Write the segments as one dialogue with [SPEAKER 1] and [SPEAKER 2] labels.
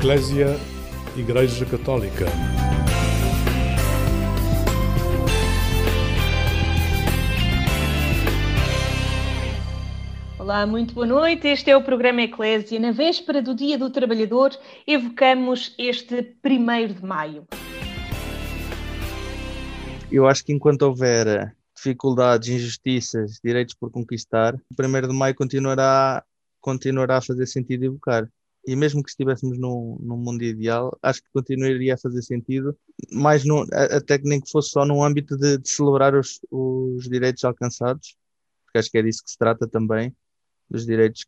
[SPEAKER 1] Eclésia, Igreja Católica.
[SPEAKER 2] Olá, muito boa noite. Este é o programa Eclésia. Na véspera do Dia do Trabalhador, evocamos este 1º de maio.
[SPEAKER 3] Eu acho que enquanto houver dificuldades, injustiças, direitos por conquistar, o 1º de maio continuará a fazer sentido evocar. E mesmo que estivéssemos num mundo ideal, acho que continuaria a fazer sentido, mas até que nem que fosse só num âmbito de celebrar os direitos alcançados, porque acho que é disso que se trata também, dos direitos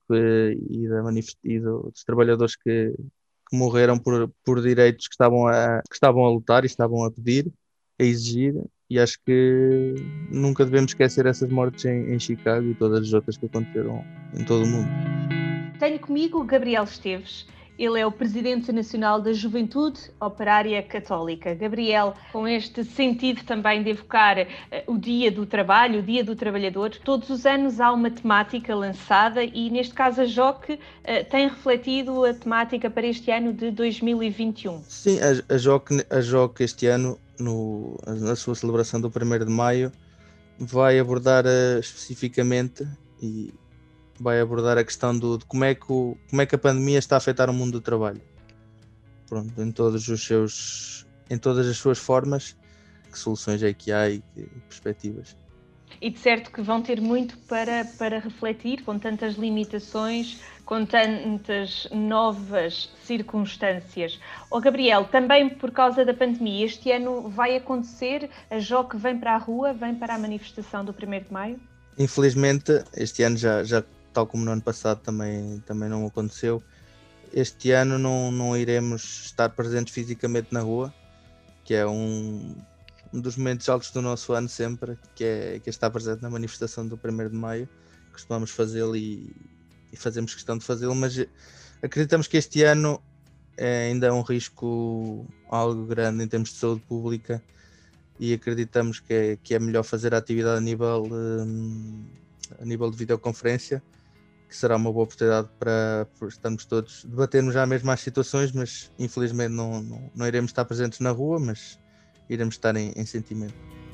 [SPEAKER 3] dos trabalhadores que morreram por direitos que estavam a lutar e estavam a pedir, a exigir, e acho que nunca devemos esquecer essas mortes em Chicago e todas as outras que aconteceram em todo o mundo.
[SPEAKER 2] Tenho comigo o Gabriel Esteves. Ele é o Presidente Nacional da Juventude Operária Católica. Gabriel, com este sentido também de evocar o Dia do Trabalho, o Dia do Trabalhador, todos os anos há uma temática lançada e, neste caso, a JOC tem refletido a temática para este ano de 2021.
[SPEAKER 3] Sim, a JOC este ano, na sua celebração do 1º de maio, vai abordar especificamente e vai abordar a questão de como é que a pandemia está a afetar o mundo do trabalho. Pronto, em todas as suas formas, que soluções é que há e que perspectivas.
[SPEAKER 2] E de certo que vão ter muito para refletir, com tantas limitações, com tantas novas circunstâncias. Gabriel, também por causa da pandemia, este ano vai acontecer, a JOC vem para a rua, vem para a manifestação do 1º de maio?
[SPEAKER 3] Infelizmente, este ano já tal como no ano passado também não aconteceu, este ano não iremos estar presentes fisicamente na rua, que é um dos momentos altos do nosso ano sempre, que é estar presente na manifestação do 1º de maio. Costumamos fazê-lo e fazemos questão de fazê-lo, mas acreditamos que este ano ainda é um risco algo grande em termos de saúde pública e acreditamos que é melhor fazer a atividade a nível de videoconferência, que será uma boa oportunidade para estarmos todos, debatermos já mesmo as situações, mas infelizmente não iremos estar presentes na rua, mas iremos estar em sentimento.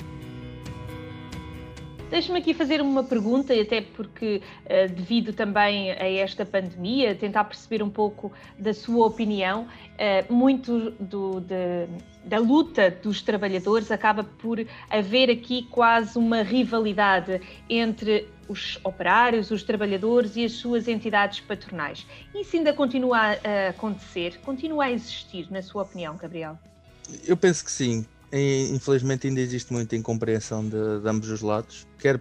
[SPEAKER 2] Deixe-me aqui fazer uma pergunta, até porque devido também a esta pandemia, tentar perceber um pouco da sua opinião, muito da luta dos trabalhadores acaba por haver aqui quase uma rivalidade entre os operários, os trabalhadores e as suas entidades patronais. Isso ainda continua a acontecer? Continua a existir, na sua opinião, Gabriel?
[SPEAKER 3] Eu penso que sim. Infelizmente ainda existe muita incompreensão de ambos os lados, quer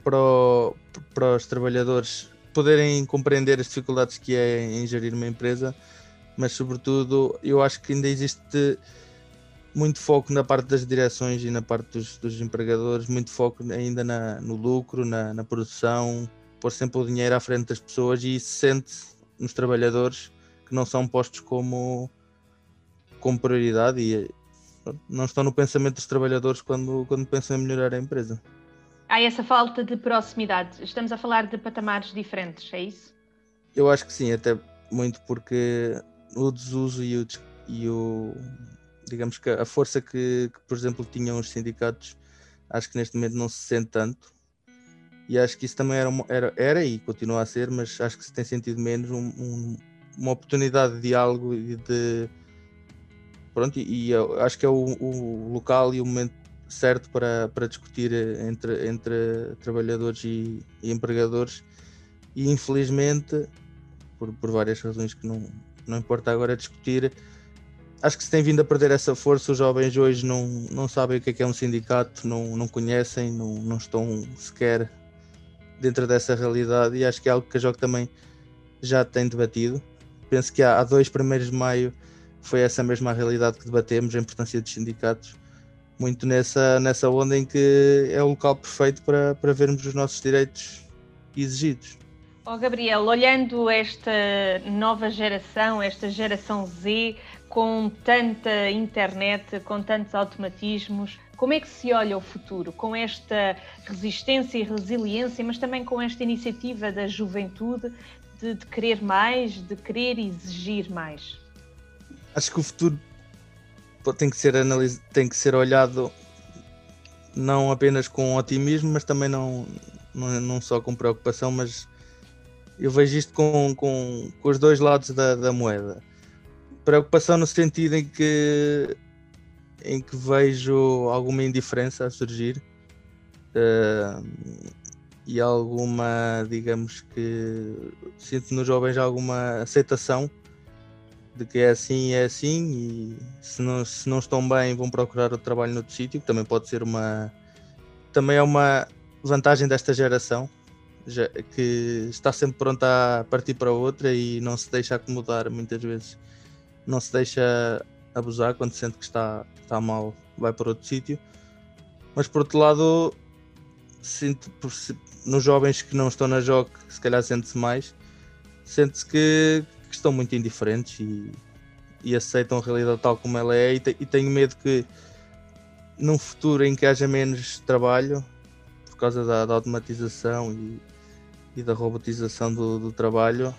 [SPEAKER 3] para os trabalhadores poderem compreender as dificuldades que é em gerir uma empresa, mas sobretudo eu acho que ainda existe muito foco na parte das direções e na parte dos empregadores, muito foco ainda no lucro, na produção, pôr sempre o dinheiro à frente das pessoas, e isso sente-se nos trabalhadores que não são postos como prioridade e não estão no pensamento dos trabalhadores quando pensam em melhorar a empresa.
[SPEAKER 2] Há essa falta de proximidade. Estamos a falar de patamares diferentes, é isso?
[SPEAKER 3] Eu acho que sim, até muito porque o desuso e o digamos que a força que, por exemplo, tinham os sindicatos, acho que neste momento não se sente tanto, e acho que isso também era e continua a ser, mas acho que se tem sentido menos uma oportunidade de diálogo e de pronto, e eu acho que é o local e o momento certo para discutir entre trabalhadores e empregadores, e infelizmente por várias razões que não importa agora discutir, acho que se tem vindo a perder essa força. Os jovens hoje não sabem o que é um sindicato, não conhecem, não estão sequer dentro dessa realidade, e acho que é algo que a JOC também já tem debatido. Penso que há 2 1º de maio foi essa mesma realidade que debatemos, a importância dos sindicatos, muito nessa onda em que é o local perfeito para vermos os nossos direitos exigidos.
[SPEAKER 2] Gabriel, olhando esta nova geração, esta geração Z, com tanta internet, com tantos automatismos, como é que se olha o futuro? Com esta resistência e resiliência, mas também com esta iniciativa da juventude de querer mais, de querer exigir mais?
[SPEAKER 3] Acho que o futuro tem que ser olhado não apenas com otimismo, mas também não só com preocupação, mas eu vejo isto com os dois lados da moeda. Preocupação no sentido em que vejo alguma indiferença a surgir e alguma, digamos que sinto nos jovens alguma aceitação de que é assim e se não estão bem vão procurar outro trabalho noutro sítio, que também pode ser também é uma vantagem desta geração, que está sempre pronta a partir para outra e não se deixa acomodar muitas vezes, não se deixa abusar quando sente que está mal, vai para outro sítio. Mas por outro lado, sinto nos jovens que não estão na JOC, se calhar sente-se que estão muito indiferentes e aceitam a realidade tal como ela é, e tenho medo que num futuro em que haja menos trabalho por causa da automatização e da robotização do trabalho,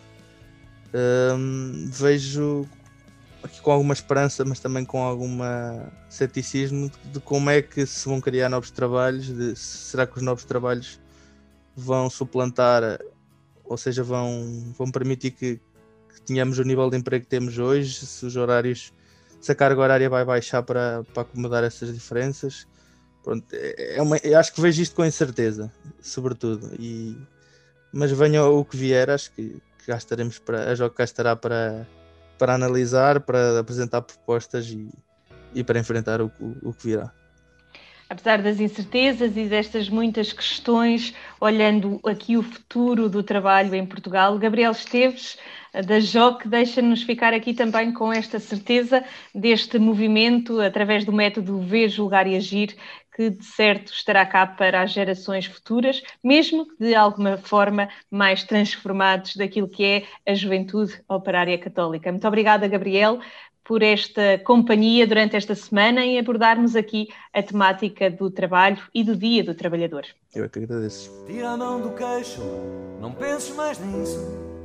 [SPEAKER 3] vejo aqui com alguma esperança, mas também com algum ceticismo de como é que se vão criar novos trabalhos, será que os novos trabalhos vão suplantar, ou seja, vão permitir que tenhamos o nível de emprego que temos hoje, se a carga horária vai baixar para acomodar essas diferenças. Pronto, eu acho que vejo isto com incerteza, sobretudo, mas venha o que vier, acho que cá estaremos a JOC cá estará para analisar, para apresentar propostas e para enfrentar o que virá.
[SPEAKER 2] Apesar das incertezas e destas muitas questões, olhando aqui o futuro do trabalho em Portugal, Gabriel Esteves, da JOC, deixa-nos ficar aqui também com esta certeza deste movimento, através do método Ver, Julgar e Agir, que de certo estará cá para as gerações futuras, mesmo que de alguma forma mais transformados daquilo que é a juventude operária católica. Muito obrigada, Gabriel, por esta companhia durante esta semana em abordarmos aqui a temática do trabalho e do Dia do Trabalhador.
[SPEAKER 3] Eu é que agradeço.
[SPEAKER 4] Tira a mão do queixo, não penses mais nisso.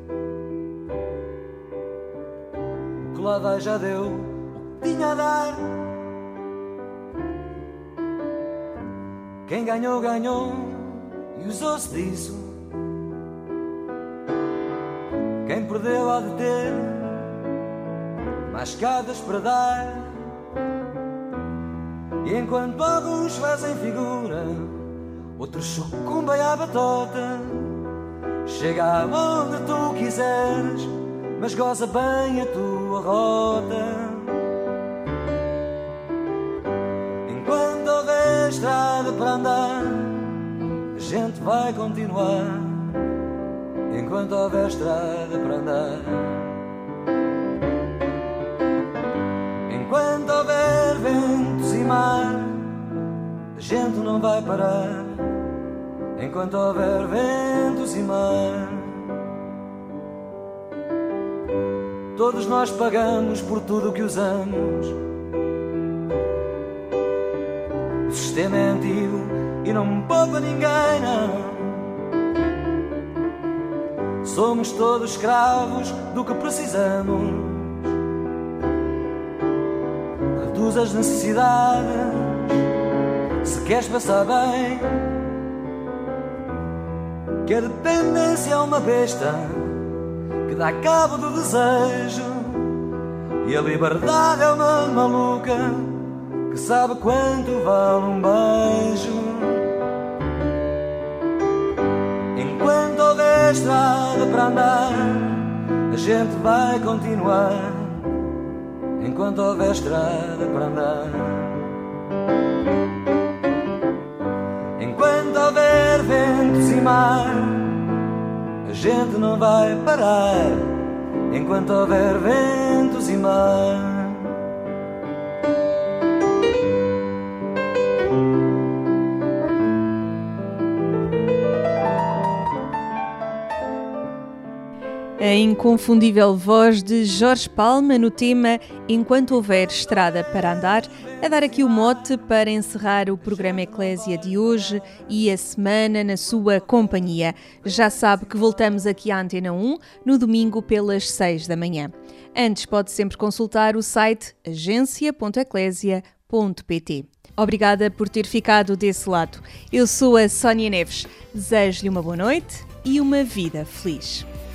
[SPEAKER 4] O que lá vai já deu o que tinha a dar. Quem ganhou, ganhou e usou-se disso. Quem perdeu há de ter mais escadas para dar. E enquanto alguns fazem figura, outros sucumbem à batota. Chega aonde tu quiseres, mas goza bem a tua rota. Enquanto houver estrada para andar, a gente vai continuar. Enquanto houver estrada para andar. Enquanto houver ventos e mar, a gente não vai parar. Enquanto houver ventos e mar. Todos nós pagamos por tudo o que usamos. O sistema é antigo e não poupa ninguém, não. Somos todos escravos do que precisamos. Reduz as necessidades se queres passar bem. Que a dependência é uma besta que dá cabo do desejo, e a liberdade é uma maluca que sabe quanto vale um beijo. Enquanto houver estrada para andar, a gente vai continuar. Enquanto houver estrada para andar. Enquanto houver ventos e mar, a gente não vai parar. Enquanto houver ventos e mar.
[SPEAKER 5] A inconfundível voz de Jorge Palma no tema Enquanto Houver Estrada para Andar, a dar aqui o mote para encerrar o programa Eclésia de hoje e a semana na sua companhia. Já sabe que voltamos aqui à Antena 1 no domingo pelas 6 da manhã. Antes pode sempre consultar o site agencia.eclésia.pt. Obrigada por ter ficado desse lado. Eu sou a Sónia Neves. Desejo-lhe uma boa noite e uma vida feliz.